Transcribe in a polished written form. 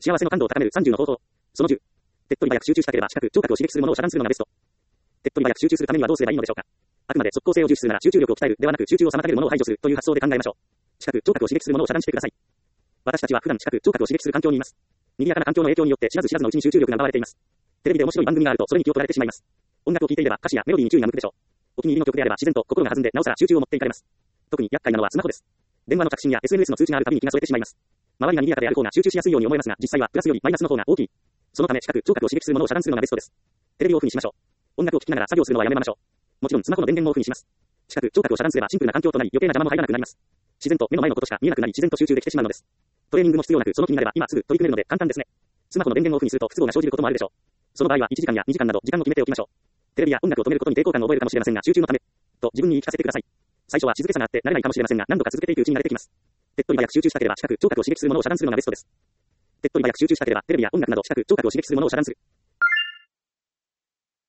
幸せの感度を高める30の方法。その10。手っ取り早く集中したければ視覚、聴覚を刺激するものを遮断するのがベスト。手っ取り早く集中するためにはどうすればいいのでしょうか。あくまで即効性を重視するなら集中力を鍛えるではなく集中を妨げるものを排除するという発想で考えましょう。視覚、聴覚を刺激するものを遮断してください。私たちは普段視覚、聴覚を刺激する環境にいます。賑やかな環境の影響によって知らず知らずのうちに集中力が奪われています。テレビで面白い番組があるとそれに気を取られてしまいます。音楽を聴いていれば歌詞やメロディーに注意が向くでしょう。お気に入りの曲であれば自然と心が弾んでなおさら集中を持っていかれます。特に厄介なのはスマホです。電話の着信や SNS の通知があるたびに気が添えてしまいます。周りが賑やかである方が集中しやすいように思えますが、実際はプラスよりマイナスの方が大きい。そのため視覚、聴覚を刺激するものを遮断するのがベストです。テレビをオフにしましょう。音楽を聴きながら作業するのはやめましょう。もちろんスマホの電源もオフにします。視覚、聴覚を遮断すればシンプルな環境となり余計な邪魔も入らなくなります。自然と目の前のことしか見えなくなり自然と集中できてしまうのです。トレーニングも必要なくその気になれば今すぐ取り組めるので簡単ですね。スマホの電源をオフにすると不都合が生じることもあるでしょう。その場合は1時間や2時間など時間を決めておきましょう。テレビや音楽を止めることに抵抗感を覚えるかもしれませんが集中のためと自分に言い聞かせてください。最初は静けさがあって慣れないかもしれませんが何度か続けていくうちに慣れてきます。手っ取り早く集中したければ視覚、聴覚を刺激するものを遮断するのがベストです。手っ取り早く集中したければテレビや音楽など視覚、聴覚を刺激するものを遮断する。